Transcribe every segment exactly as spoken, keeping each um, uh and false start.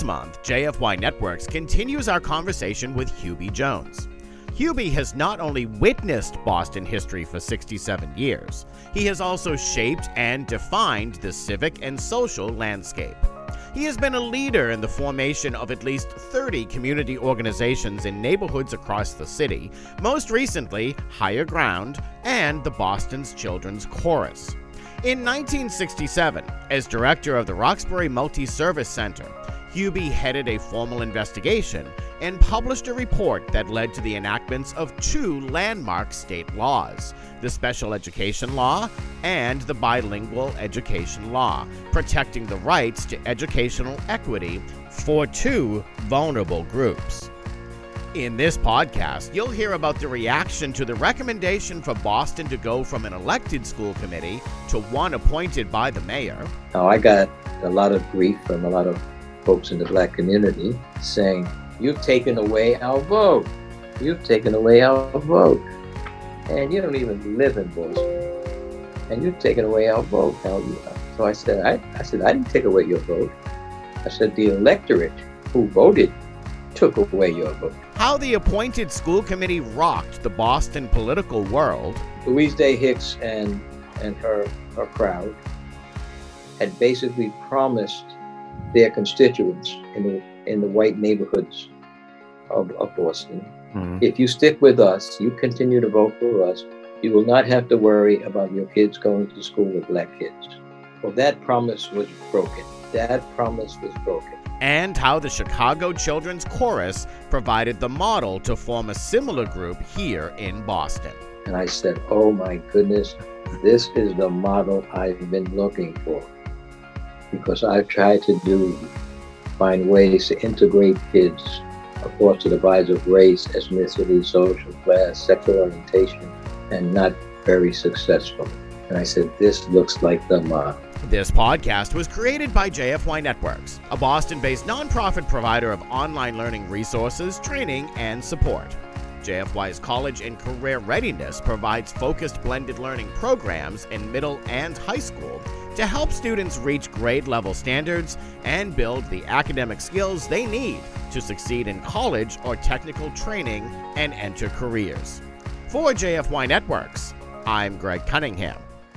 This month, J F Y Networks continues our conversation with Hubie Jones. Hubie has not only witnessed Boston history for sixty-seven years, he has also shaped and defined the civic and social landscape. He has been a leader in the formation of at least thirty community organizations in neighborhoods across the city, most recently Higher Ground and the Boston's Children's Chorus. In nineteen sixty-seven, as director of the Roxbury Multi-Service Center, Hubie headed a formal investigation and published a report that led to the enactments of two landmark state laws, the Special Education Law and the Bilingual Education Law, protecting the rights to educational equity for two vulnerable groups. In this podcast, you'll hear about the reaction to the recommendation for Boston to go from an elected school committee to one appointed by the mayor. Now, I got a lot of grief from a lot of folks in the black community saying, "You've taken away our vote. You've taken away our vote. And you don't even live in Boston. And you've taken away our vote." Now, so I said, I, I said, I didn't take away your vote. I said, the electorate who voted took away your vote. How the appointed school committee rocked the Boston political world. Louise Day Hicks and, and her, her crowd had basically promised their constituents in the, in the white neighborhoods of, of Boston, mm-hmm. if you stick with us, you continue to vote for us, you will not have to worry about your kids going to school with black kids. Well, that promise was broken. That promise was broken. And how the Chicago Children's Chorus provided the model to form a similar group here in Boston. And I said, oh my goodness, this is the model I've been looking for. Because I've tried to do, find ways to integrate kids across the divides of race, ethnicity, social class, sexual orientation, and not very successful. And I said, this looks like the model. This podcast was created by J F Y Networks, a Boston-based nonprofit provider of online learning resources, training, and support. J F Y's College and Career Readiness provides focused blended learning programs in middle and high school to help students reach grade-level standards and build the academic skills they need to succeed in college or technical training and enter careers. For J F Y Networks, I'm Greg Cunningham.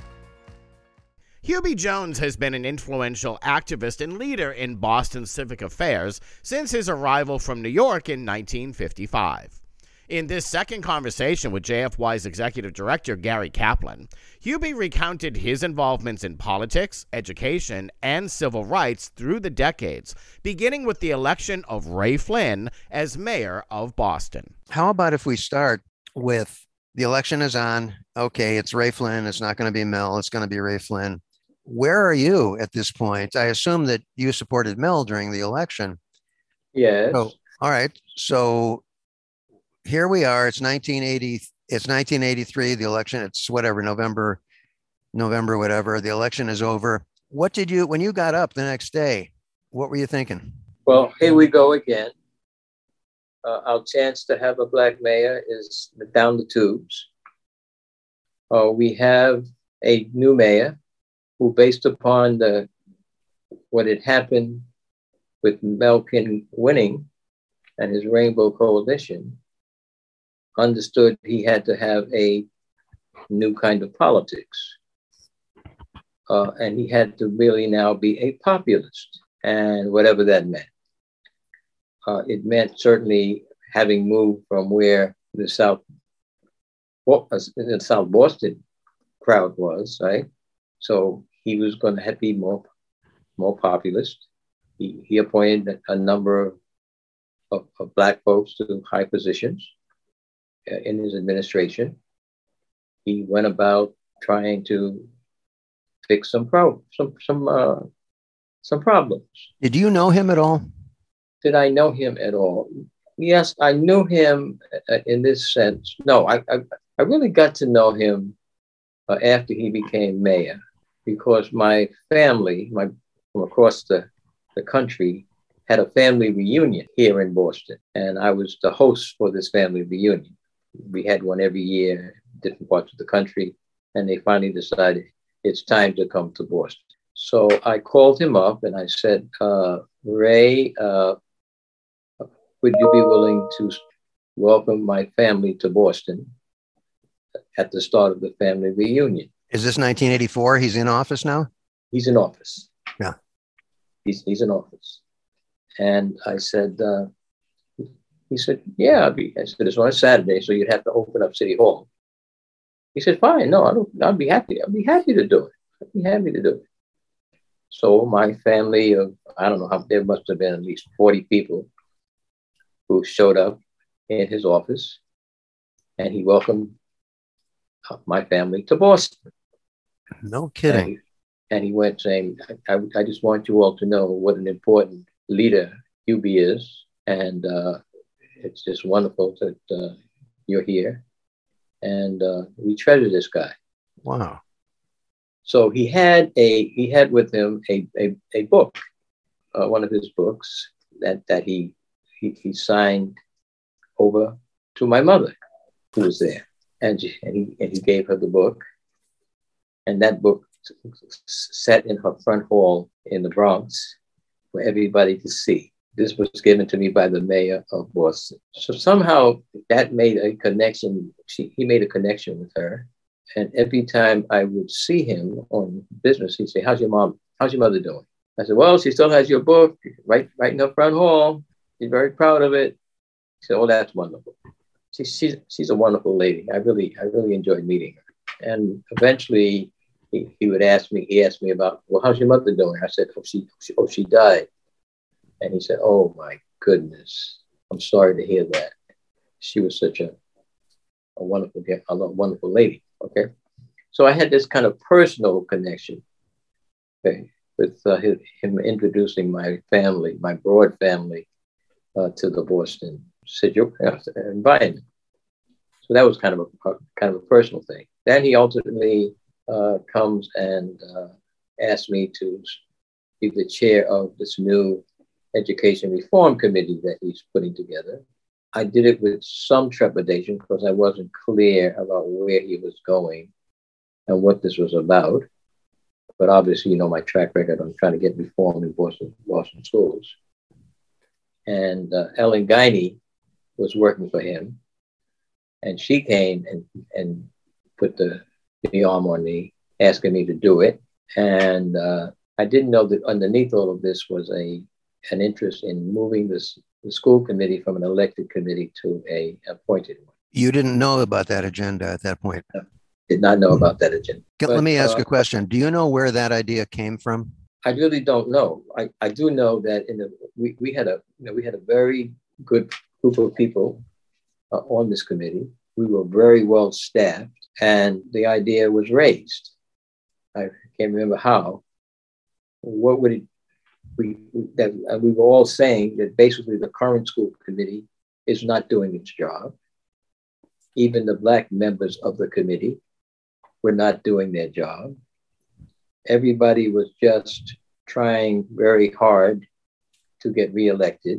Hubie Jones has been an influential activist and leader in Boston civic affairs since his arrival from New York in nineteen fifty-five. In this second conversation with J F Y's executive director, Gary Kaplan, Hubie recounted his involvements in politics, education, and civil rights through the decades, beginning with the election of Ray Flynn as mayor of Boston. How about if we start with the election is on, okay, it's Ray Flynn, it's not going to be Mel, it's going to be Ray Flynn. Where are you at this point? I assume that you supported Mel during the election. Yes. So, all right. So here we are. It's nineteen eighty. It's nineteen eighty-three. The election. It's whatever November, November, whatever. The election is over. What did you when you got up the next day? What were you thinking? Well, here we go again. Uh, our chance to have a black mayor is down the tubes. Uh, we have a new mayor who, based upon the what had happened with Melkin winning and his Rainbow Coalition, understood he had to have a new kind of politics. Uh, and he had to really now be a populist, and whatever that meant. Uh, it meant certainly having moved from where the South, the South Boston crowd was, right? So he was going to be more, more populist. He, he appointed a number of, of, of black folks to high positions uh, in his administration. He went about trying to fix some pro some some uh, some problems. Did you know him at all? Did I know him at all? Yes, I knew him uh, in this sense. No, I, I I really got to know him uh, after he became mayor, because my family, my from across the, the country, had a family reunion here in Boston, and I was the host for this family reunion. We had one every year, different parts of the country, and they finally decided it's time to come to Boston. So I called him up and I said, uh, Ray, uh, would you be willing to welcome my family to Boston at the start of the family reunion? Is this nineteen eighty-four? He's in office now? He's in office. Yeah. He's, he's in office. And I said, uh, he said, yeah, I'll be, I said, it's on a Saturday, so you'd have to open up City Hall. He said, fine, no, I don't, I'll be happy. I'll be happy to do it. I'll be happy to do it. So my family of, I don't know how, there must have been at least forty people who showed up in his office, and he welcomed my family to Boston. No kidding. And he, and he went saying, I, I, I just want you all to know what an important leader Hubie is. And uh, it's just wonderful that uh, you're here. And uh, we treasure this guy. Wow. So he had a he had with him a a, a book, uh, one of his books that that he, he he signed over to my mother, who was there, and she, and he and he gave her the book, and that book sat in her front hall in the Bronx for everybody to see. This was given to me by the mayor of Boston. So somehow that made a connection. She, he made a connection with her. And every time I would see him on business, he'd say, how's your mom? How's your mother doing? I said, well, she still has your book right, right in her front hall. She's very proud of it. He said, oh, that's wonderful. She, she's, she's a wonderful lady. I really, I really enjoyed meeting her. And eventually he, he would ask me, he asked me about, well, how's your mother doing? I said, oh, she, she, oh, she died. And he said, oh, my goodness. I'm sorry to hear that. She was such a, a wonderful, a wonderful lady. Okay. So I had this kind of personal connection, okay, with uh, his, him introducing my family, my broad family, uh, to the Boston environment. So that was kind of a, a kind of a personal thing. Then he ultimately uh, comes and uh, asked me to be the chair of this new education reform committee that he's putting together. I did it with some trepidation because I wasn't clear about where he was going and what this was about. But obviously, you know, my track record on trying to get reform in Boston, Boston schools. And uh, Ellen Guiney was working for him. And she came and, and put the, the arm on me, asking me to do it. And uh, I didn't know that underneath all of this was a an interest in moving this the school committee from an elected committee to a appointed one. You didn't know about that agenda at that point? No, did not know about that agenda. Let but, me ask uh, a question. Do you know where that idea came from? I really don't know. I, I do know that in the we, we had a you know we had a very good group of people uh, on this committee. We were very well staffed, and the idea was raised. I can't remember how. What would it We, we, that, uh, we were all saying that basically the current school committee is not doing its job. Even the Black members of the committee were not doing their job. Everybody was just trying very hard to get reelected.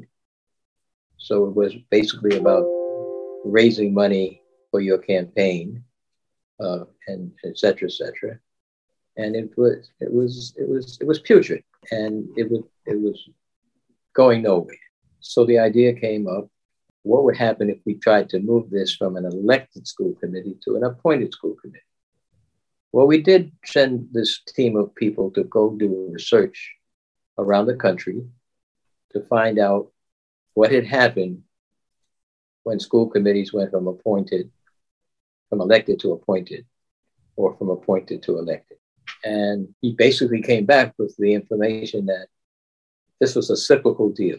So it was basically about raising money for your campaign, uh, and et cetera, et cetera. And it was, it was, it was, it was putrid. And it was it was going nowhere. So the idea came up, what would happen if we tried to move this from an elected school committee to an appointed school committee? Well, we did send this team of people to go do research around the country to find out what had happened when school committees went from appointed, from elected to appointed, or from appointed to elected. And he basically came back with the information that this was a cyclical deal.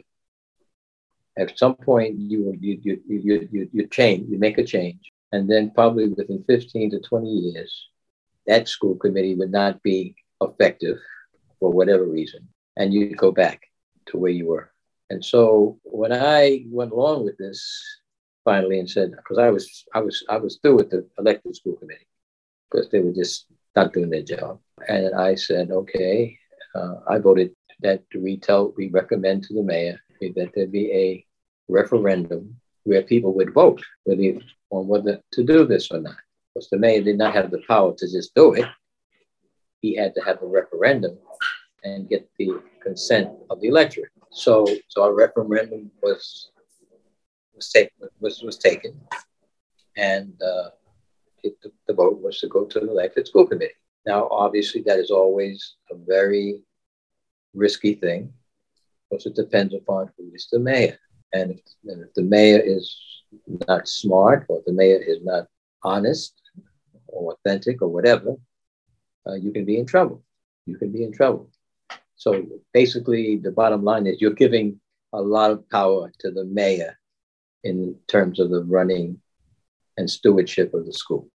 At some point, you you you you you, you change, you make a change, and then probably within fifteen to twenty years, that school committee would not be effective for whatever reason, and you'd go back to where you were. And so when I went along with this finally and said, because I was I was I was through with the elected school committee because they were just not doing their job. And I said, okay, uh, I voted that we tell, we recommend to the mayor that there be a referendum where people would vote whether, on whether to do this or not. Because the mayor did not have the power to just do it. He had to have a referendum and get the consent of the electorate. So, so a referendum was was taken was was taken, and uh, it, the, the vote was to go to the elected school committee. Now, obviously, that is always a very risky thing, because it depends upon who is the mayor, and if, and if the mayor is not smart, or the mayor is not honest or authentic or whatever, uh, you can be in trouble. You can be in trouble. So basically, the bottom line is you're giving a lot of power to the mayor in terms of the running and stewardship of the schools.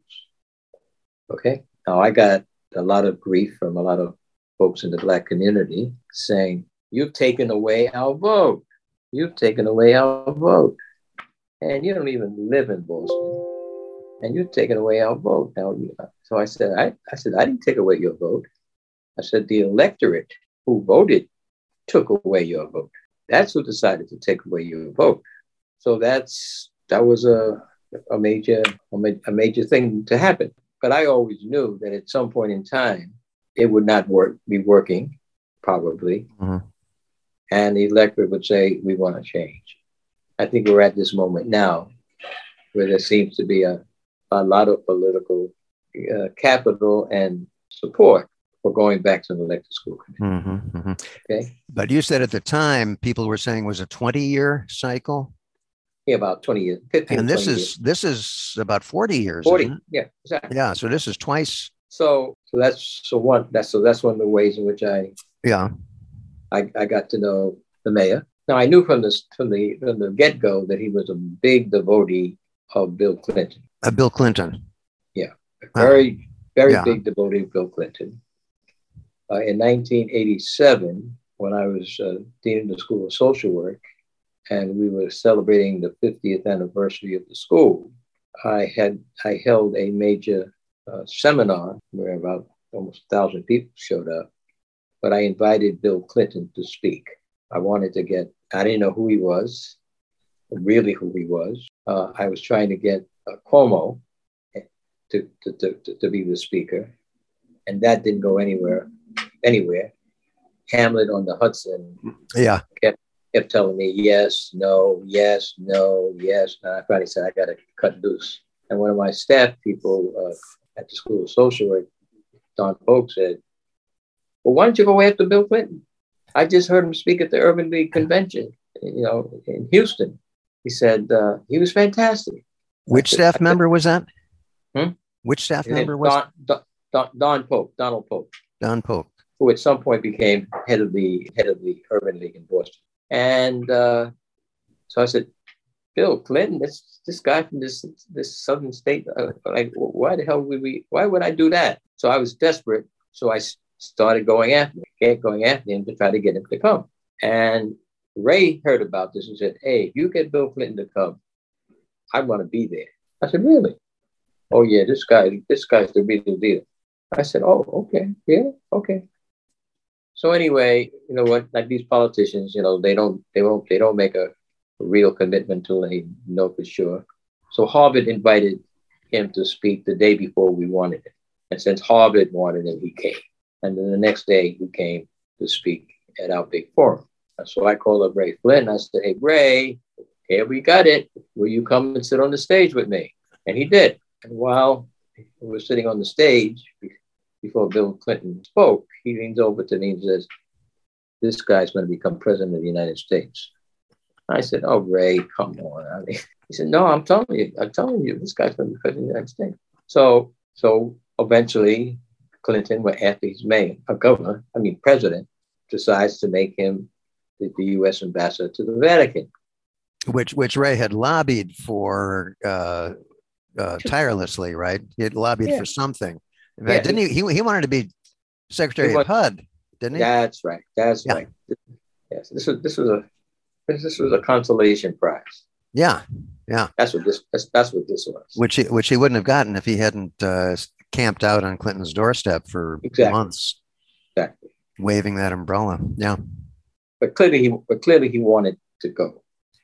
Okay? Now, I got a lot of grief from a lot of folks in the Black community saying, you've taken away our vote. You've taken away our vote. And you don't even live in Boston. And you've taken away our vote. Now, so I said, I, I said, I didn't take away your vote. I said, the electorate who voted took away your vote. That's who decided to take away your vote. So that's that was a, a major a major thing to happen. But I always knew that at some point in time, it would not work, be working, probably. Mm-hmm. And the electorate would say, we want to change. I think we're at this moment now where there seems to be a, a lot of political uh, capital and support for going back to the elected school committee. Mm-hmm, mm-hmm. Okay. But you said at the time, people were saying it was a twenty-year cycle? Yeah, about twenty years. fifteen, and this is years. this is about forty years. forty, yeah, exactly. Yeah, so this is twice. So, so that's so one. That's so that's one of the ways in which I yeah I, I got to know the mayor. Now I knew from the from the from the get go that he was a big devotee of Bill Clinton. Uh, Bill Clinton. Yeah, a very uh, very yeah. big devotee of Bill Clinton. Uh, in nineteen eighty-seven, when I was uh, dean of the School of Social Work, and we were celebrating the fiftieth anniversary of the school, I had I held a major uh, seminar where about almost a thousand people showed up, but I invited Bill Clinton to speak. I wanted to get, I didn't know who he was, really who he was. Uh, I was trying to get uh, Cuomo to, to, to, to be the speaker, and that didn't go anywhere, anywhere. Hamlet on the Hudson yeah. kept kept telling me yes, no, yes, no, yes. And I finally said, I got to cut loose. And one of my staff people uh, at the School of Social Work, Don Polk, said, well, why don't you go after Bill Clinton? I just heard him speak at the Urban League convention, you know, in Houston. He said, uh, he was fantastic. Which said, staff said, member was that? Hmm? Which staff member was Don, Don, Don, Don Polk, Donald Polk. Don Polk. Who at some point became head of the head of the Urban League in Boston. And uh, so I said, Bill Clinton, this this guy from this this southern state, uh, like, why the hell would we? Why would I do that? So I was desperate. So I started going after him, going after him to try to get him to come. And Ray heard about this and said, "Hey, if you get Bill Clinton to come, I want to be there." I said, "Really?" "Oh yeah, this guy, this guy's the real deal." I said, "Oh, okay, yeah, okay." So anyway, you know what? Like these politicians, you know, they don't, they won't, they don't make a, a real commitment until they know for sure. So Harvard invited him to speak the day before we wanted him, and since Harvard wanted him, he came. And then the next day, he came to speak at our big forum. So I called up Ray Flynn. I said, "Hey, Ray, here we got it. Will you come and sit on the stage with me?" And he did. And while we were sitting on the stage, before Bill Clinton spoke, he leans over to me and says, "This guy's going to become president of the United States." I said, "Oh, Ray, come on." I mean, he said, "No, I'm telling you, I'm telling you, this guy's going to be president of the United States." So, so eventually, Clinton, after he's made a governor, I mean, president, decides to make him the, the U S ambassador to the Vatican. Which, which Ray had lobbied for uh, uh, tirelessly, right? He had lobbied yeah. for something. In fact, yeah, didn't he, he? He wanted to be Secretary of H U D, didn't he? That's right. That's yeah. right. Yes, this was this was a this, this was a consolation prize. Yeah, yeah. That's what this. That's, that's what this was. Which he, which he wouldn't have gotten if he hadn't uh, camped out on Clinton's doorstep for exactly. months, exactly, waving that umbrella. Yeah. But clearly, he but clearly he wanted to go.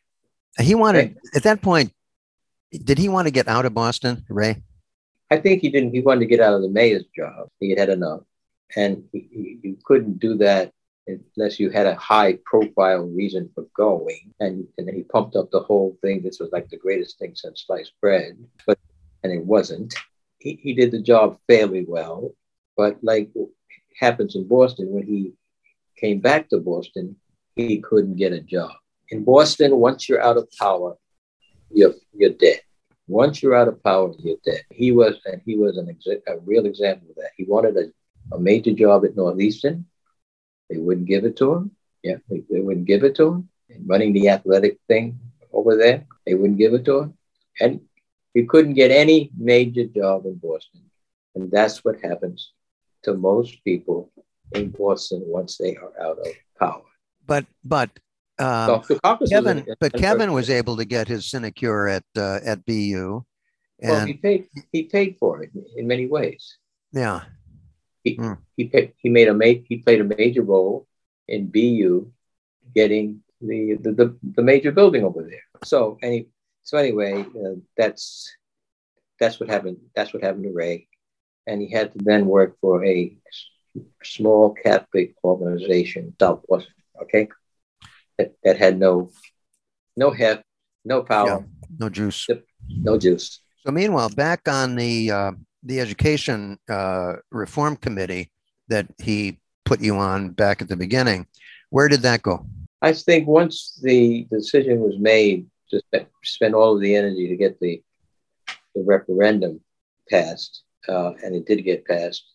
He wanted okay. at that point. Did he want to get out of Boston, Ray? I think he didn't. He wanted to get out of the mayor's job. He had had enough. and he, he, you couldn't do that unless you had a high profile reason for going. And, and he pumped up the whole thing. This was like the greatest thing since sliced bread, but and it wasn't. He, he did the job fairly well, but like happens in Boston, when he came back to Boston, he couldn't get a job. In Boston, once you're out of power, you're you're dead. Once you're out of power, you're dead. He was, and he was an exa- a real example of that. He wanted a, a major job at Northeastern. They wouldn't give it to him. Yeah, they, they wouldn't give it to him. And running the athletic thing over there, they wouldn't give it to him. And he couldn't get any major job in Boston. And that's what happens to most people in Boston once they are out of power. But but um, so Kevin, in, in, but in Kevin was able to get his sinecure at uh, at B U. And well, he paid he paid for it in many ways. Yeah, he mm. he paid, he made a ma- he played a major role in B U getting the the, the, the major building over there. So any so anyway, uh, that's that's what happened. That's what happened to Ray, and he had to then work for a small Catholic organization, South Boston. Okay, that, that had no no heft, no power, yeah, no juice, no juice. So meanwhile, back on the uh, the education uh, reform committee that he put you on back at the beginning, where did that go? I think once the decision was made to spend all of the energy to get the the referendum passed, uh, and it did get passed,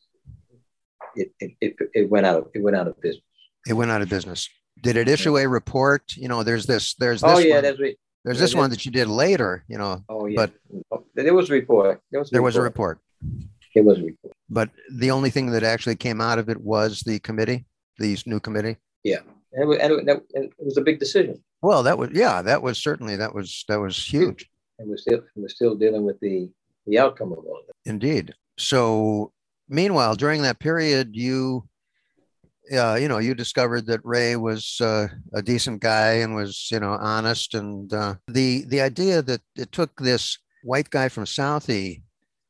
it, it it it went out of it went out of business. It went out of business. Did it issue a report? You know, there's this, there's this. Oh yeah, one. that's right. There's yeah, this one that you did later, you know. Oh yeah, but there was a report. There was a there report. was a report. It was a report. But the only thing that actually came out of it was the committee, the new committee. Yeah, and it was, and it, and it was a big decision. Well, that was yeah, that was certainly that was that was huge. And we're still we're still dealing with the the outcome of all of it. Indeed. So, meanwhile, during that period, you. Uh, you know, you discovered that Ray was uh, a decent guy and was, you know, honest. And uh, the the idea that it took this white guy from Southie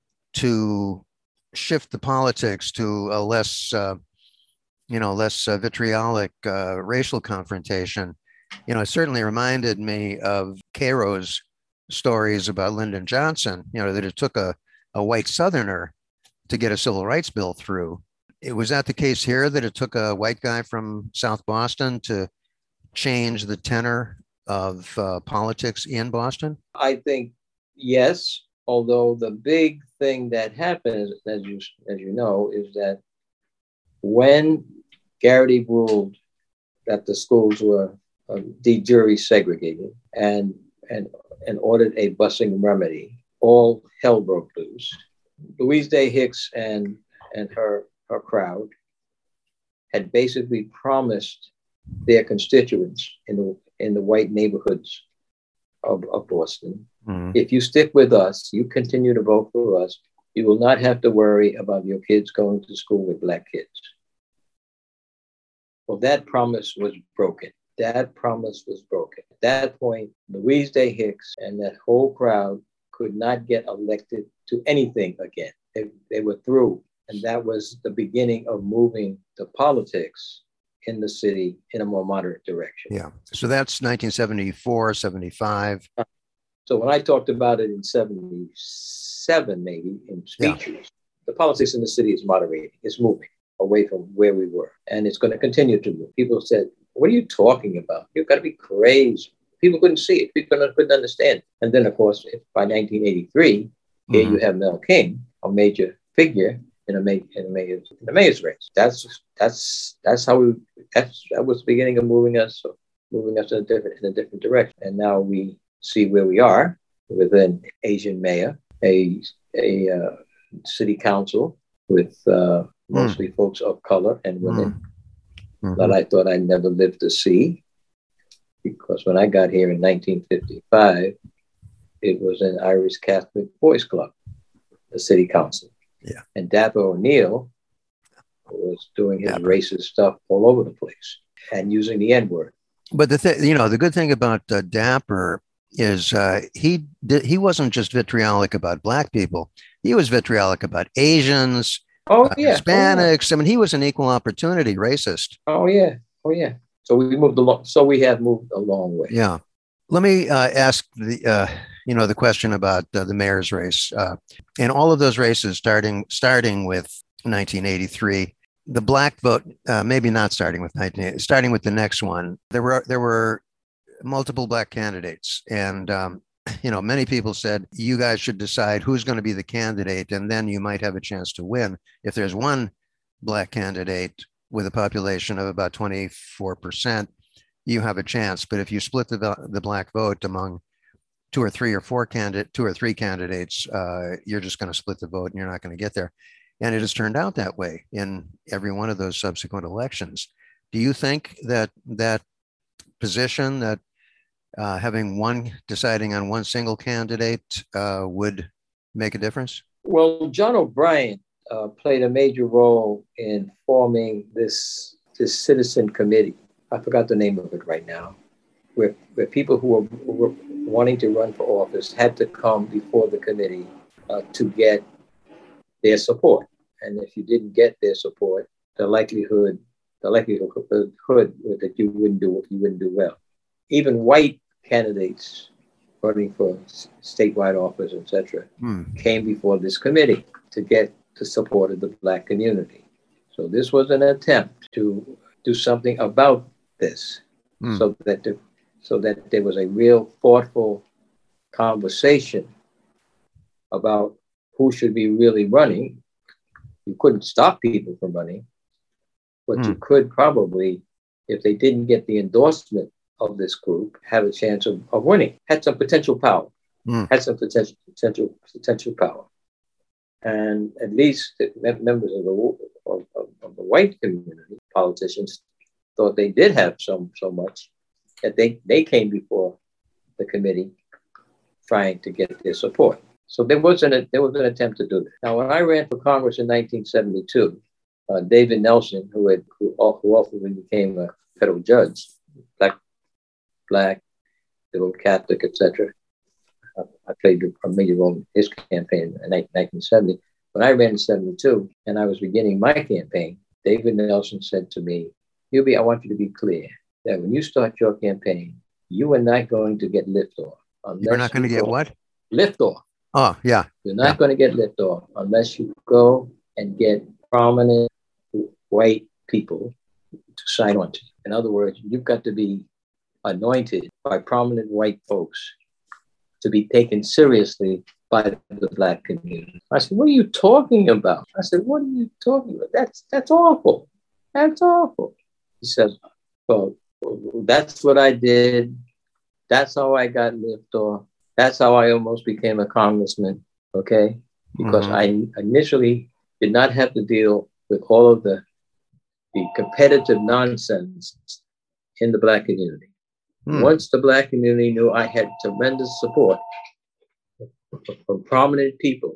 to shift the politics to a less, uh, you know, less uh, vitriolic uh, racial confrontation, you know, it certainly reminded me of Cairo's stories about Lyndon Johnson, you know, that it took a, a white Southerner to get a civil rights bill through. It was that the case here, that it took a white guy from South Boston to change the tenor of uh, politics in Boston? I think yes, although the big thing that happened, as you as you know, is that when Garrity ruled that the schools were uh, de jure segregated and and and ordered a busing remedy, all hell broke loose. Louise Day Hicks and and her her crowd had basically promised their constituents in the in the white neighborhoods of, of Boston, mm-hmm. if you stick with us, you continue to vote for us, you will not have to worry about your kids going to school with black kids. Well, that promise was broken. That promise was broken. At that point, Louise Day Hicks and that whole crowd could not get elected to anything again. They, they were through. And that was the beginning of moving the politics in the city in a more moderate direction. Yeah. So that's nineteen seventy-four, seventy-five. So when I talked about it in seventy-seven, maybe in speeches, yeah. the politics in the city is moderating. It's moving away from where we were. And it's going to continue to move. People said, what are you talking about? You've got to be crazy. People couldn't see it. People couldn't understand. And then, of course, by nineteen eighty-three, mm-hmm. here you have Mel King, a major figure in a, in a mayor's in the mayor's race. That's that's that's how we. That's that was the beginning of moving us, moving us in a different in a different direction. And now we see where we are with an Asian mayor, a a uh, city council with uh, mostly mm. folks of color and women mm. mm-hmm. that I thought I'd never live to see. Because when I got here in nineteen fifty-five, it was an Irish Catholic boys club, the city council. Yeah. And Dapper O'Neill was doing his Dapper. racist stuff all over the place and using the N-word. But the thing, you know, the good thing about uh, Dapper is uh, he did, he wasn't just vitriolic about black people. He was vitriolic about Asians, Oh, uh, yeah. Hispanics. Oh, yeah. I mean, he was an equal opportunity racist. Oh, yeah. Oh, yeah. So we moved along. So we have moved a long way. Yeah. Let me uh, ask the, uh, you know, the question about uh, the mayor's race. Uh, in all of those races, starting starting with nineteen eighty-three, the black vote, uh, maybe not starting with nineteen eighty, starting with the next one, there were there were multiple black candidates, and um, you know, many people said you guys should decide who's going to be the candidate, and then you might have a chance to win. If there's one black candidate with a population of about twenty-four percent, you have a chance. But if you split the the black vote among two or three or four candidate, two or three candidates, uh, you're just going to split the vote, and you're not going to get there. And it has turned out that way in every one of those subsequent elections. Do you think that that position, that uh, having one deciding on one single candidate uh, would make a difference? Well, John O'Brien uh, played a major role in forming this, this citizen committee. I forgot the name of it right now, where, where people who were, who were wanting to run for office had to come before the committee uh, to get their support. And if you didn't get their support, the likelihood, the likelihood that you wouldn't do if you wouldn't do well. Even white candidates running for statewide office, et cetera, hmm. came before this committee to get the support of the black community. So this was an attempt to do something about this, hmm. so that the, so that there was a real thoughtful conversation about who should be really running. You couldn't stop people from running, but mm. you could probably, if they didn't get the endorsement of this group, have a chance of, of winning. Had some potential power. Mm. Had some potential potential potential power. And at least the members of the of, of, of the white community, politicians, thought they did have some so much that they, they came before the committee trying to get their support. So there was an there was an attempt to do that. Now, when I ran for Congress in nineteen seventy-two, uh, David Nelson, who had who, who ultimately became a federal judge, black, black, little Catholic, et cetera. I, I played a major role in his campaign in nineteen seventy. When I ran in seventy-two, and I was beginning my campaign, David Nelson said to me, "Hubie, I want you to be clear that when you start your campaign, you are not going to get liftoff. You're not going to get what? Liftoff. Oh, yeah. You're not yeah. going to get liftoff unless you go and get prominent white people to sign on to you. In other words, you've got to be anointed by prominent white folks to be taken seriously by the black community." I said, "What are you talking about?" I said, "What are you talking about? That's that's awful. That's awful." He says, "Well, that's what I did. That's how I got liftoff. That's how I almost became a congressman, okay? Because mm-hmm. I initially did not have to deal with all of the, the competitive nonsense in the black community. Mm. Once the black community knew I had tremendous support from prominent people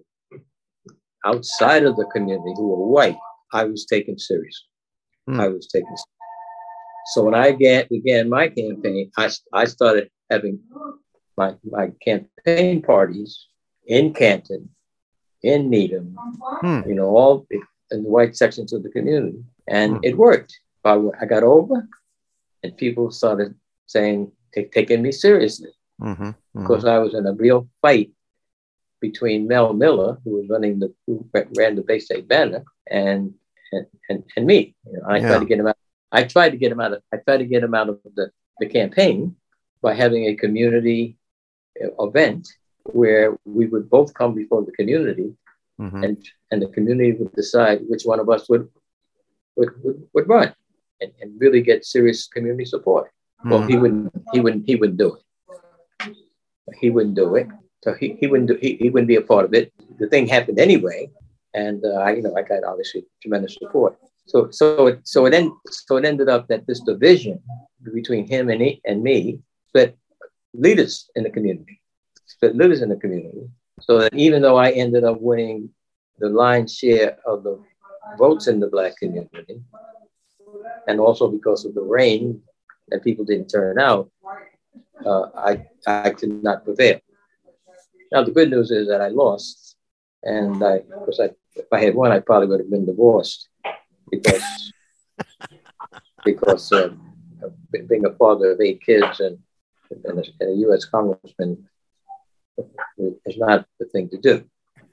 outside of the community who were white, I was taken seriously. Mm. I was taken seriously. So when I began, began my campaign, I, I started having My, my campaign parties in Canton, in Needham, hmm. you know, all in the white sections of the community. And hmm. it worked. I, I got over and people started saying, take, taking me seriously mm-hmm. Mm-hmm. because I was in a real fight between Mel Miller, who was running the, who ran the Bay State Banner, and, and, and, and me. You know, I yeah. tried to get him out. I tried to get him out of, I tried to get him out of the, the campaign by having a community event where we would both come before the community mm-hmm. and, and the community would decide which one of us would would, would, would run and, and really get serious community support. Mm-hmm. Well, he wouldn't he wouldn't he wouldn't do it. He wouldn't do it. So he, he wouldn't do, he, he wouldn't be a part of it. The thing happened anyway. And uh, I you know I got obviously tremendous support. So so it so it end, so it ended up that this division between him and he, and me split leaders in the community, split leaders in the community, so that even though I ended up winning the lion's share of the votes in the black community, and also because of the rain and people didn't turn out, uh, I I could not prevail. Now the good news is that I lost, and I, of course I if I had one, I probably would have been divorced because because uh, being a father of eight kids and, and, a, and a U S congressman is not the thing to do.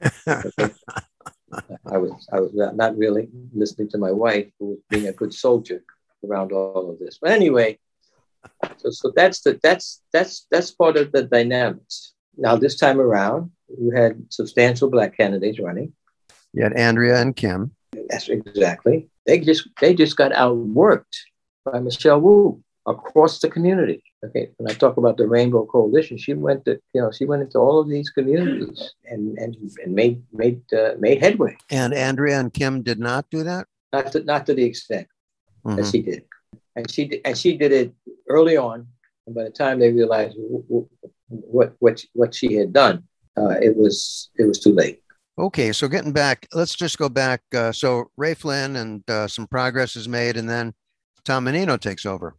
I was I was not really listening to my wife, who was being a good soldier around all of this. But anyway, so, so that's the that's that's that's part of the dynamics. Now this time around, you had substantial Black candidates running. You had Andrea and Kim. That's exactly. They just they just got outworked by Michelle Wu across the community. Okay, when I talk about the Rainbow Coalition, she went to you know she went into all of these communities and and, and made made uh, made headway. And Andrea and Kim did not do that. Not to not to the extent Mm-hmm. that she did, and she did, and she did it early on. And by the time they realized what what what she had done, uh, it was it was too late. Okay, so getting back, let's just go back. Uh, so Ray Flynn and uh, some progress is made, and then Tom Menino takes over.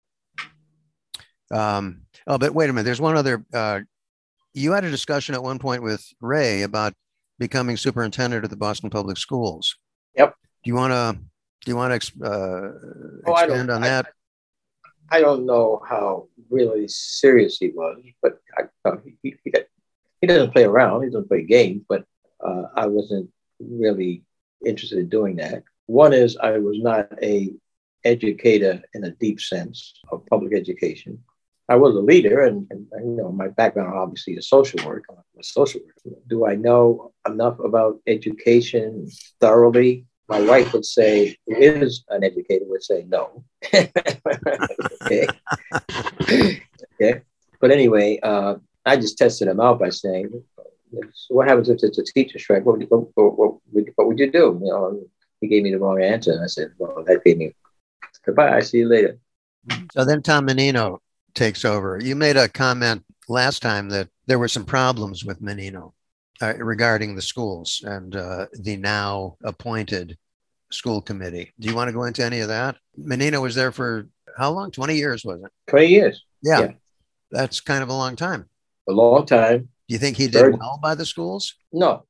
Um, oh, but wait a minute. There's one other. Uh, you had a discussion at one point with Ray about becoming superintendent of the Boston Public Schools. Yep. Do you want to do you want to uh, oh, expand on that? I, I don't know how really serious he was, but I, he, he he doesn't play around. He doesn't play games. But uh, I wasn't really interested in doing that. One is I was not a educator in a deep sense of public education. I was a leader, and, and you know my background obviously is social work. I'm a social worker. Do I know enough about education thoroughly? My wife would say, who is an educator, would say no. okay. okay. But anyway, uh, I just tested him out by saying, so what happens if it's a teacher strike? What would, what, what, what, what would you do? You know, he gave me the wrong answer. And I said, well, that gave me, goodbye, I see you later. So then Tom Menino takes over. You made a comment last time that there were some problems with Menino uh, regarding the schools and uh, the now appointed school committee. Do you want to go into any of that? Menino was there for how long? twenty years, was it? twenty years. Yeah. yeah. That's kind of a long time. A long time. Do you think he did Very... well by the schools? No.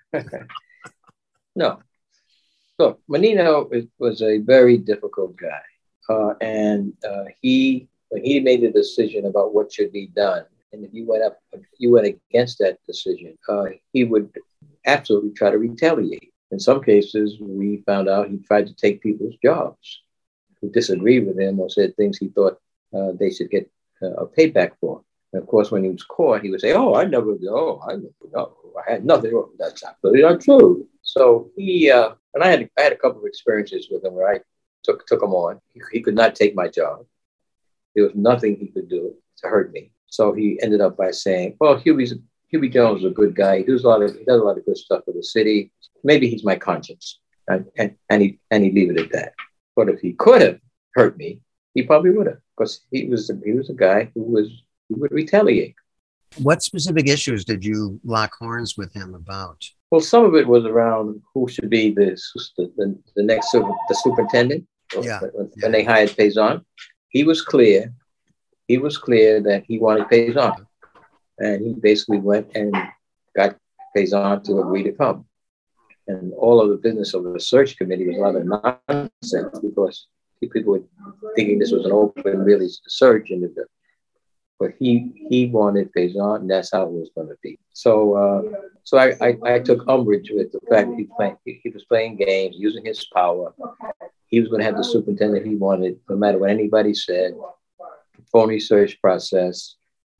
no. Look, Menino was a very difficult guy. Uh, and uh, he, when he made the decision about what should be done, and if you went up, if you went against that decision, uh, he would absolutely try to retaliate. In some cases, we found out he tried to take people's jobs who disagreed with him or said things he thought uh, they should get uh, a payback for. And of course, when he was caught, he would say, "Oh, I never, oh, I never, no, I had nothing. Oh, that's absolutely not true." So he, uh, and I had, I had a couple of experiences with him where I took took him on. He, he could not take my job. There was nothing he could do to hurt me. So he ended up by saying, "Well, Hubie's Hubie Jones is a good guy. He does a lot of he does a lot of good stuff for the city. Maybe he's my conscience," and and, and he and he leave it at that. But if he could have hurt me, he probably would have, because he was he was a guy who was who would retaliate. What specific issues did you lock horns with him about? Well, some of it was around who should be the the, the next super, the superintendent. Yeah. When, when yeah. they hired Faison, he was clear. He was clear that he wanted Faison, and he basically went and got Faison to agree to come. And all of the business of the search committee was a lot of nonsense, because people were thinking this was an open, really search, and the, but he he wanted Faison, and that's how it was going to be. So uh, so I, I I took umbrage with the fact that he playing he, he was playing games, using his power. He was going to have the superintendent he wanted, no matter what anybody said. Phony search process,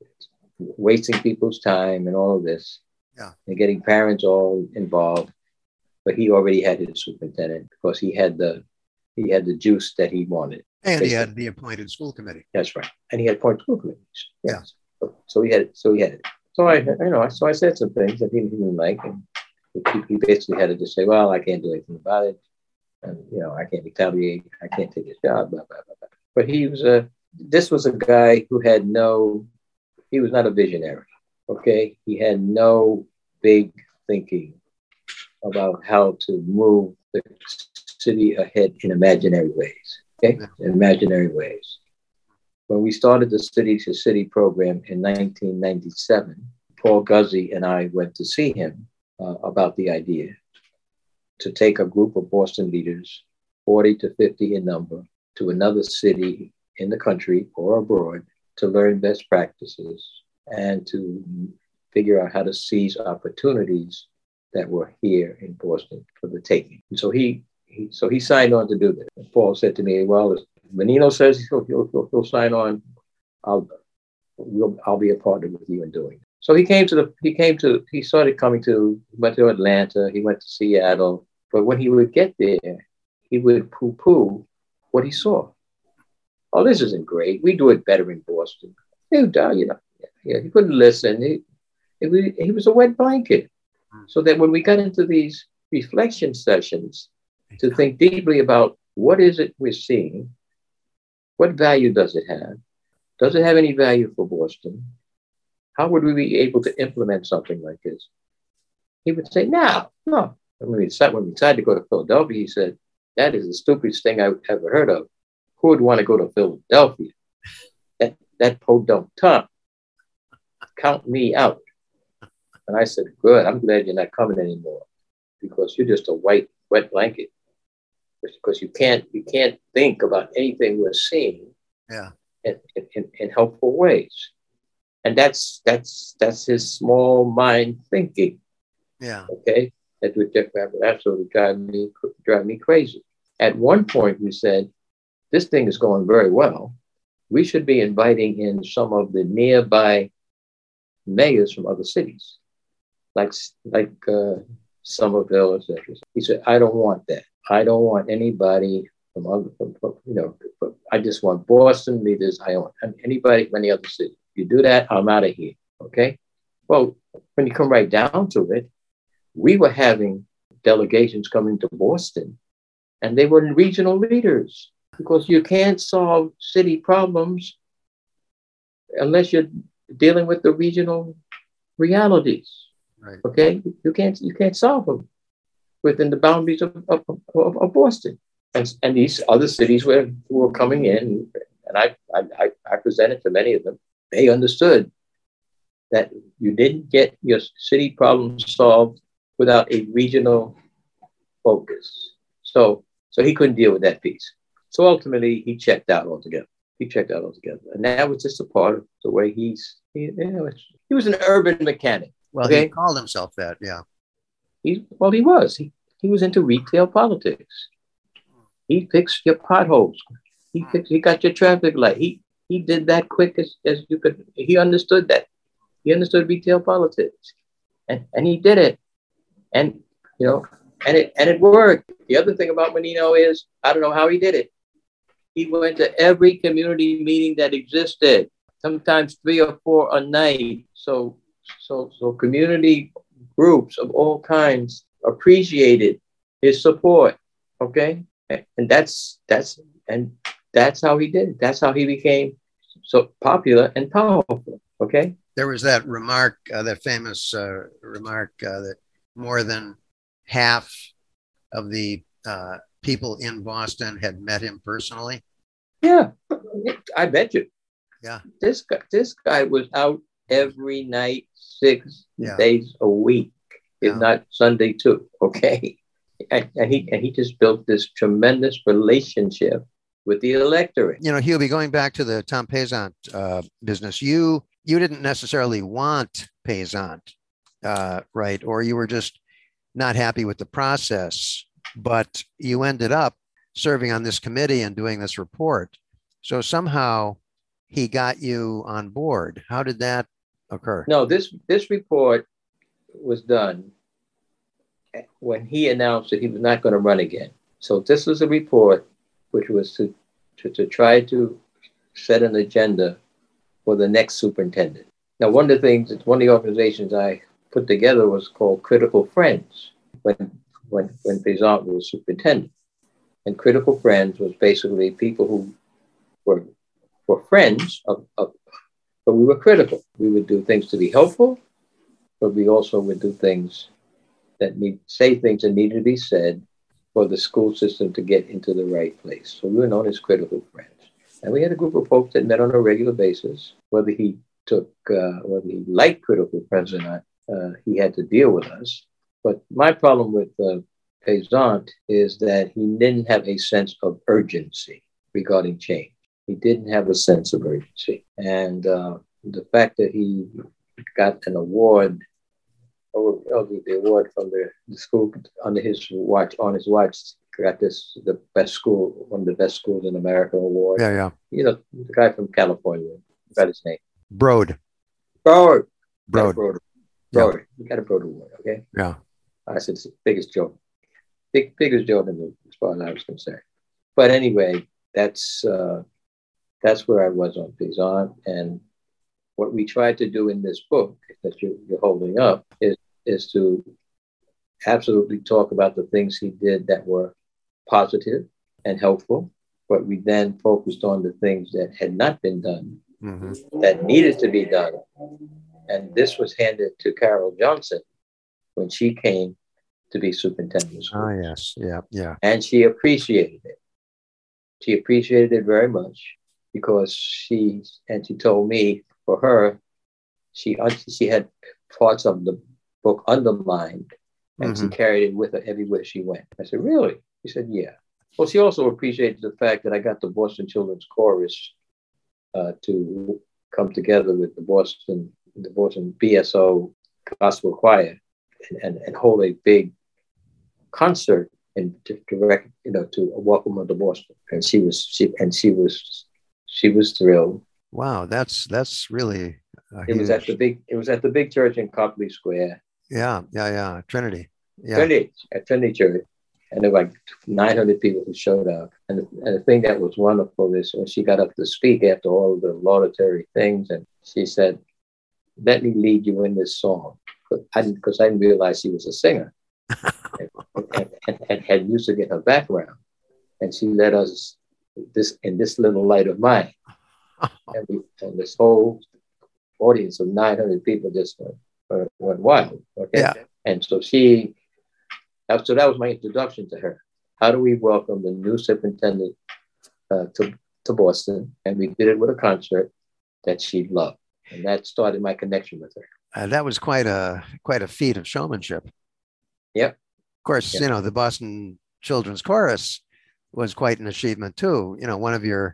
wasting people's time, and all of this, yeah, and getting parents all involved. But he already had his superintendent, because he had the he had the juice that he wanted. And basically. He had the appointed school committee. That's right, and he had appointed school committees. Yes. Yeah. So he had it. So he had it. So I, you know, so I said some things that he didn't like, and he, he basically had to just say, "Well, I can't do anything about it, and you know, I can't retaliate. I can't take his job." Blah blah blah blah. But he was a. This was a guy who had no. He was not a visionary. Okay, he had no big thinking about how to move the city ahead in imaginary ways. Okay, in imaginary ways. When we started the City to City program in nineteen ninety-seven, Paul Guzzi and I went to see him uh, about the idea. to take a group of Boston leaders, forty to fifty in number, to another city in the country or abroad to learn best practices and to figure out how to seize opportunities that were here in Boston for the taking. And so he, he so he signed on to do this. And Paul said to me, well, if Menino says he'll, he'll, he'll sign on, I'll, we'll, I'll be a partner with you in doing it. So he came to the, he came to, he started coming to, went to Atlanta, he went to Seattle, but when he would get there, he would poo-poo what he saw. Oh, this isn't great. We do it better in Boston. You know, yeah, he couldn't listen. He, he, he was a wet blanket. So that when we got into these reflection sessions to think deeply about what is it we're seeing, what value does it have? Does it have any value for Boston? How would we be able to implement something like this? He would say, no, no. And when we decided, when we decided to go to Philadelphia, he said, that is the stupidest thing I've ever heard of. Who would want to go to Philadelphia? That, that podunk tongue. Count me out. And I said, good, I'm glad you're not coming anymore because you're just a white, wet blanket. Because you can't, you can't think about anything we're seeing yeah. in, in, in helpful ways. And that's that's that's his small mind thinking. Yeah. Okay. That would absolutely drive me drive me crazy. At one point, we said, this thing is going very well. We should be inviting in some of the nearby mayors from other cities, like like uh, Somerville, et cetera. He said, I don't want that. I don't want anybody from other, from, from, you know, from, I just want Boston leaders. I don't want anybody from any other city. If you do that, I'm out of here. Okay. Well, when you come right down to it, we were having delegations coming to Boston, and they were regional leaders because you can't solve city problems unless you're dealing with the regional realities. Right. Okay, you can't you can't solve them within the boundaries of, of, of, of Boston, and and these other cities were who were coming in, and I, I I presented to many of them. They understood that you didn't get your city problems solved without a regional focus. So so he couldn't deal with that piece. So ultimately, he checked out altogether. He checked out altogether, and that was just a part of the way he's. He, you know, he was an urban mechanic. Well, okay? He called himself that, yeah. He well, he was. He he was into retail politics. He fixed your potholes. He fixed, he got your traffic light. He he did that quick as, as you could. He understood that. He understood retail politics, and and he did it. And you know, and it and it worked. The other thing about Menino is I don't know how he did it. He went to every community meeting that existed, sometimes three or four a night. So so so community groups of all kinds appreciated his support. Okay, and that's that's and that's how he did it. That's how he became so popular and powerful. Okay. There was that remark, uh, that famous uh, remark uh, that more than half of the uh, people in Boston had met him personally. Yeah, I bet you. Yeah. This guy, this guy was out every night, six yeah. days a week, if yeah. not Sunday too. Okay, and, and he and he just built this tremendous relationship with the electorate. You know, Hubie, going back to the Tom Payzant uh, business, you you didn't necessarily want Payzant, uh, right? Or you were just not happy with the process, but you ended up serving on this committee and doing this report. So somehow he got you on board. How did that occur? No, this this report was done when he announced that he was not going to run again. So this was a report which was to, to, to try to set an agenda for the next superintendent. Now, one of the things, one of the organizations I put together was called Critical Friends when when when Payzant was superintendent. And Critical Friends was basically people who were were friends of, of, but we were critical. We would do things to be helpful, but we also would do things that need say things that needed to be said for the school system to get into the right place. So we were known as Critical Friends. And we had a group of folks that met on a regular basis. Whether he took, uh, whether he liked Critical Friends or not, uh, he had to deal with us. But my problem with uh, Pesant is that he didn't have a sense of urgency regarding change. He didn't have a sense of urgency. And uh, the fact that he got an award, or, or the, the award from the, the school under his watch, on his watch, got this, the best school, one of the best schools in America award. Yeah, yeah. You know, the guy from California, I forgot his name. Broad. Broad. Broad. Broad. Broad. You got a Broad award, okay? Yeah. I said, it's the biggest joke. Big, biggest joke in the, as far as I was concerned. But anyway, that's uh, that's where I was on Pesant. And what we tried to do in this book that you're, you're holding up is, is to absolutely talk about the things he did that were positive and helpful, but we then focused on the things that had not been done, mm-hmm. that needed to be done. And this was handed to Carol Johnson when she came to be superintendent of schools. Oh, yes. Yeah, yeah. And she appreciated it. She appreciated it very much because she, and she told me for her, she, she had parts of the book underlined and mm-hmm. she carried it with her everywhere she went. I said, really? She said, yeah. Well, she also appreciated the fact that I got the Boston Children's Chorus uh, to come together with the Boston, the Boston B S O Gospel Choir and, and, and hold a big concert and to direct, you know, to a welcome of the Boston. And she was, she, and she was, she was thrilled. Wow, that's that's really. It huge... was at the big. It was at the big church in Copley Square. Yeah, yeah, yeah. Trinity. Yeah. Trinity at Trinity Church, and there were like nine hundred people who showed up. And, and the thing that was wonderful is when she got up to speak after all of the laudatory things, and she said, "Let me lead you in this song," because I didn't, because I didn't realize she was a singer. and, and, and, and had music in her background, and she led us this in this little light of mine, and, we, and this whole audience of nine hundred people just went, went, went wild. Okay, yeah. And so she, so that was my introduction to her. How do we welcome the new superintendent uh, to to Boston? And we did it with a concert that she loved, and that started my connection with her. Uh, that was quite a quite a feat of showmanship. Yep. Of course, yep. You know, the Boston Children's Chorus was quite an achievement too. You know, one of your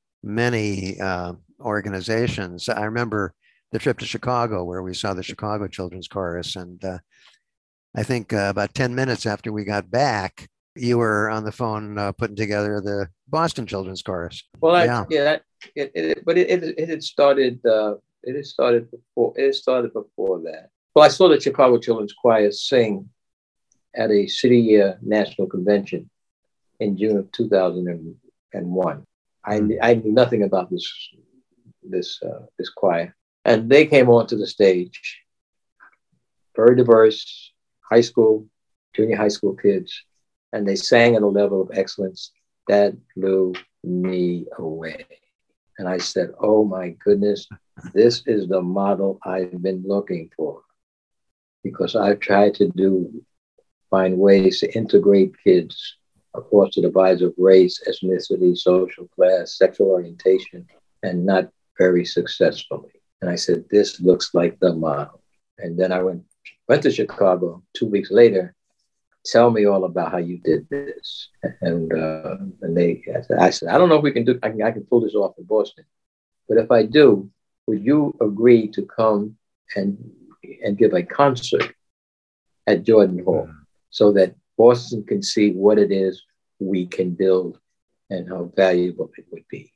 many uh, organizations. I remember the trip to Chicago where we saw the Chicago Children's Chorus. And uh, I think uh, about ten minutes after we got back, you were on the phone uh, putting together the Boston Children's Chorus. Well, I, yeah, yeah that, it, it, but it, it, it had started, uh, it had started before, it had started before that. Well, I saw the Chicago Children's Choir sing at a City uh, National Convention in June of two thousand one. I, I knew nothing about this this uh, this choir, and they came onto the stage, very diverse, high school, junior high school kids, and they sang at a level of excellence that blew me away. And I said, "Oh my goodness, this is the model I've been looking for," because I've tried to do. Find ways to integrate kids across the divides of race, ethnicity, social class, sexual orientation, and not very successfully. And I said, this looks like the model. And then I went, went to Chicago two weeks later. Tell me all about how you did this. And uh, and they, I said, I don't know if we can do, I can, I can pull this off in Boston. But if I do, would you agree to come and, and give a concert at Jordan Hall? Mm-hmm. So that Boston can see what it is we can build and how valuable it would be.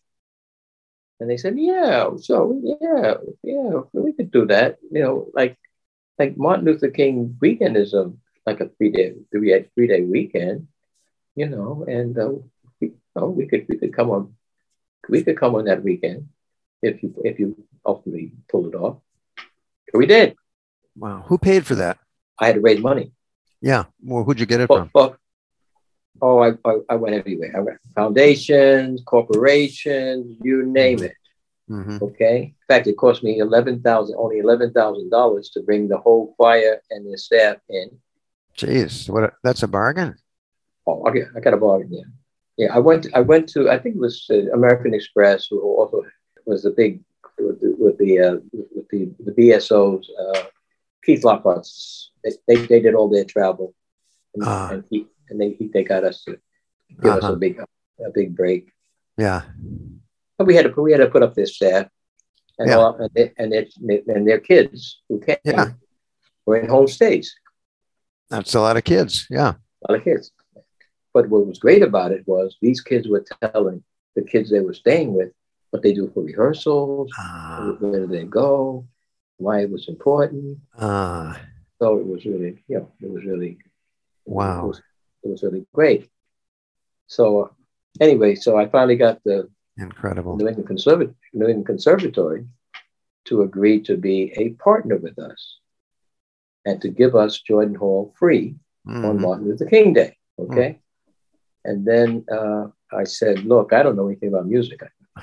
And they said, yeah, so yeah, yeah, we could do that. You know, like like Martin Luther King weekend is a like a three day three three day weekend, you know, and uh, we, oh, we could we could come on we could come on that weekend if you if you ultimately pull it off. So we did. Wow, who paid for that? I had to raise money. Yeah. Well, who'd you get it but, from? But, oh, I, I I went everywhere. I went foundations, corporations, you name it. Mm-hmm. Okay. In fact, it cost me eleven thousand, only eleven thousand dollars to bring the whole choir and the staff in. Jeez, what? A, that's a bargain. Oh, okay. I got a bargain. Yeah. Yeah. I went. I went to. I think it was uh, American Express, who also was the big with the with the uh, with the, the B S Os. Uh, Keith Lockhart's. They, they they did all their travel, and, uh. and, he, and they they got us to give Uh-huh. us a big a big break. Yeah. But we had to we had to put up this staff and Yeah. all and they, and, their, and their kids who came Yeah. were in home stays. That's a lot of kids. Yeah. A lot of kids. But what was great about it was these kids were telling the kids they were staying with what they do for rehearsals, Ah. where do they go, why it was important. Ah. So it was really, you know, it was really, Wow. It was, it was really great. So uh, anyway, so I finally got the Incredible. New England, Conserv- New England Conservatory to agree to be a partner with us and to give us Jordan Hall free Mhm. on Martin Luther King Day. Okay. Mm. And then uh, I said, look, I don't know anything about music.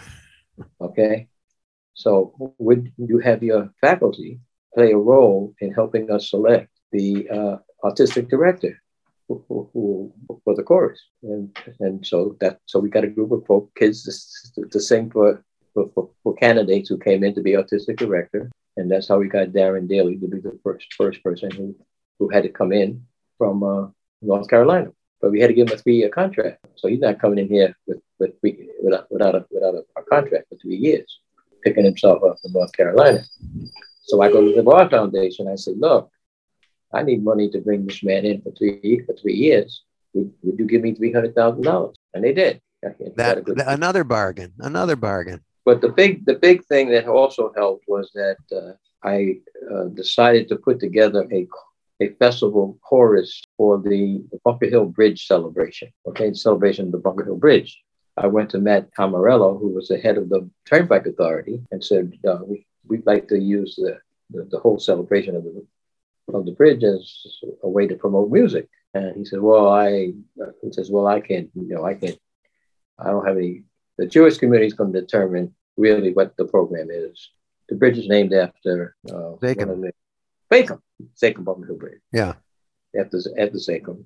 Okay. So would you have your faculty play a role in helping us select the uh, artistic director who, who, who, for the chorus? And and so that so we got a group of folk, kids to, to sing for, for, for candidates who came in to be artistic director. And that's how we got Darren Daly to be the first first person who, who had to come in from uh, North Carolina. But we had to give him a three-year contract. So he's not coming in here with, with three, without, without, a, without a, a contract for three years, picking himself up from North Carolina. So I go to the Bar Foundation. I say, look, I need money to bring this man in for three for three years. Would, would you give me three hundred thousand dollars? And they did. That, good, another bargain, another bargain. But the big the big thing that also helped was that uh, I uh, decided to put together a a festival chorus for the, the Bunker Hill Bridge celebration. Okay, celebration of the Bunker Hill Bridge. I went to Matt Amarello, who was the head of the Turnpike Authority, and said, uh, we, we'd like to use the, the, the whole celebration of the, of the bridge as a way to promote music. And he said, well, I, he says, well, I can't, you know, I can't, I don't have any, the Jewish community is going to determine really what the program is. The bridge is named after uh, Zakim. Zakim, Zakim Bunker Hill Bridge. Yeah. After, after Zakim.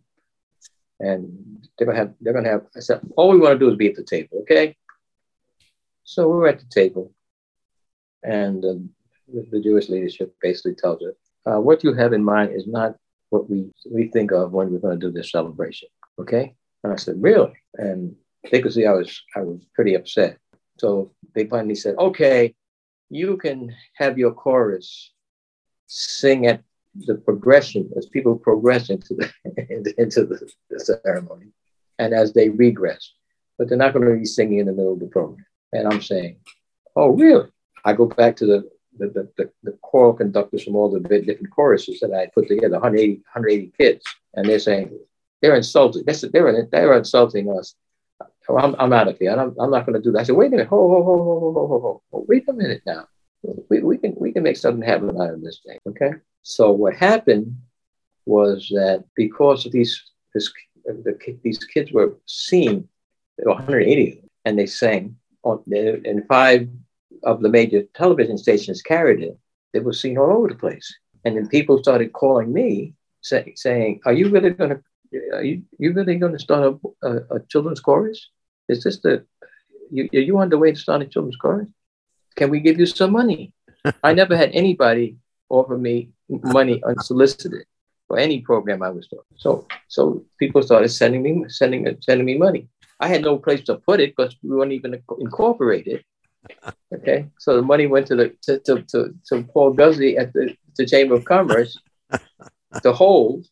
And they're gonna have, they're gonna have, I said, all we want to do is be at the table, okay? So we're at the table, and uh, the, the Jewish leadership basically tells us, uh, what you have in mind is not what we, we think of when we're gonna do this celebration, okay? And I said, really? And they could see I was, I was pretty upset. So they finally said, okay, you can have your chorus sing at the progression as people progress into the into the, the ceremony and as they regress, but they're not going to be singing in the middle of the program. And I'm saying, oh, really? I go back to the the, the, the, the choral conductors from all the different choruses that I put together, one hundred eighty, one hundred eighty kids, and they're saying, they're insulting. They're, they're, they're insulting us. Oh, I'm, I'm out of here. I'm, I'm not going to do that. I said, wait a minute. Ho, ho, ho, ho, ho, ho, ho, ho. Wait a minute now. We, we can we can make something happen out of this thing, okay? So what happened was that because of these this, the, these kids were seen, there were one hundred eighty of them, and they sang, on, and five of the major television stations carried it. They were seen all over the place. And then people started calling me, say, saying, are you really going to, are you, you really going to start a, a, a children's chorus? Is this the, you, are you on the way to start a children's chorus? Can we give you some money? I never had anybody offer me money unsolicited for any program I was doing. So, so people started sending me, sending, sending me money. I had no place to put it because we weren't even incorporated. Okay, so the money went to the to to to, to Paul Guzzi at the, the Chamber of Commerce to hold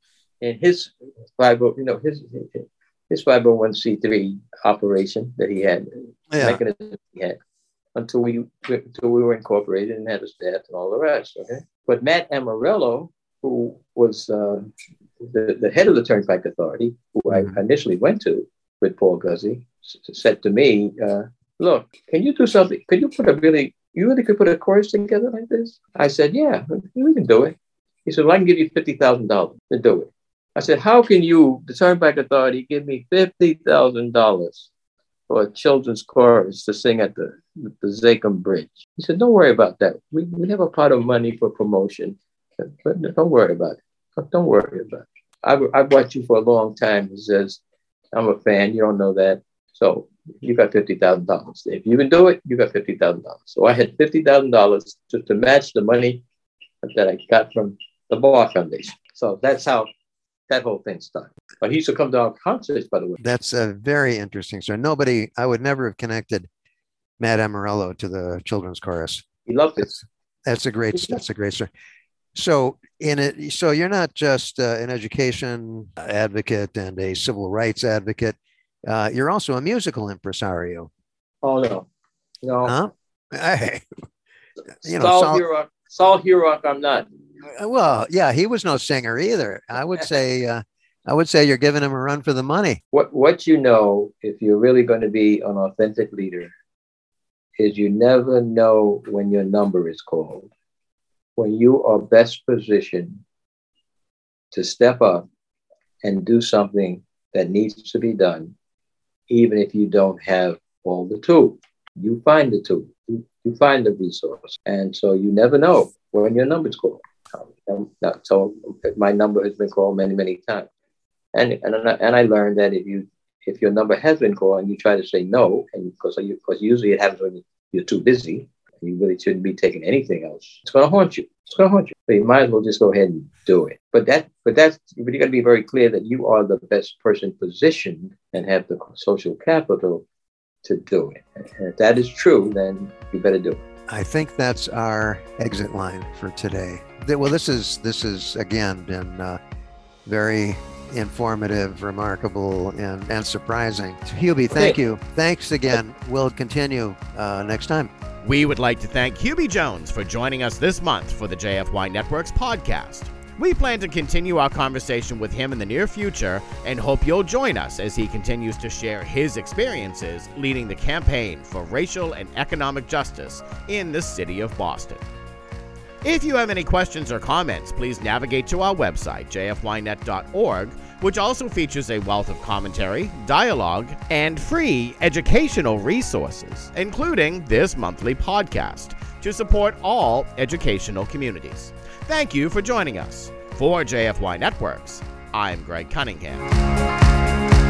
in his five, you know, his his five oh one c three operation that he had, yeah. mechanism he had. Until we until we were incorporated and had a staff and all the rest. Okay, but Matt Amarello, who was uh, the, the head of the Turnpike Authority, who mm-hmm. I initially went to with Paul Guzzi, said to me, uh, "Look, can you do something? Could you put a really you really could put a chorus together like this?" I said, "Yeah, we can do it." He said, "Well, I can give you fifty thousand dollars to do it." I said, "How can you, the Turnpike Authority, give me fifty thousand dollars for a children's chorus to sing at the, the Zakim Bridge?" He said, "Don't worry about that. We, we have a pot of money for promotion, but don't worry about it. Don't worry about it. I've, I've watched you for a long time." He says, "I'm a fan. You don't know that. So you got fifty thousand dollars. If you can do it, you got fifty thousand dollars. So I had fifty thousand dollars to, to match the money that I got from the Bar Foundation. So that's how that whole thing started. But he used to come to our concerts, by the way. That's a very interesting story. Nobody, I would never have connected Matt Amarillo to the children's chorus. He loved it. That's, that's a great, that's a great story. So in it, so you're not just uh, an education advocate and a civil rights advocate. Uh, you're also a musical impresario. Oh no, no. Huh? Hey, you know, Saul, Saul, Hurock, Saul Hurock, I'm not. well, yeah, he was no singer either. I would say, uh, I would say you're giving him a run for the money. What what you know, if you're really going to be an authentic leader, is you never know when your number is called. When you are best positioned to step up and do something that needs to be done, even if you don't have all the tools. You find the tool, you, you find the resource. And so you never know when your number's called. Um, so my number has been called many, many times. And, and, and I learned that if you if your number has been called and you try to say no, and because you, because usually it happens when you're too busy, and you really shouldn't be taking anything else, it's going to haunt you. It's going to haunt you. So you might as well just go ahead and do it. But that, but that's, but you got to be very clear that you are the best person positioned and have the social capital to do it. And if that is true, then you better do it. I think that's our exit line for today. Well, this is this is again been uh, very informative, remarkable, and and surprising. Hubie, thank Okay. you. Thanks again. We'll continue uh, next time. We would like to thank Hubie Jones for joining us this month for the J F Y Network's podcast. We plan to continue our conversation with him in the near future and hope you'll join us as he continues to share his experiences leading the campaign for racial and economic justice in the city of Boston. If you have any questions or comments, please navigate to our website, j f y net dot org, which also features a wealth of commentary, dialogue, and free educational resources, including this monthly podcast, to support all educational communities. Thank you for joining us. For J F Y Networks, I'm Greg Cunningham.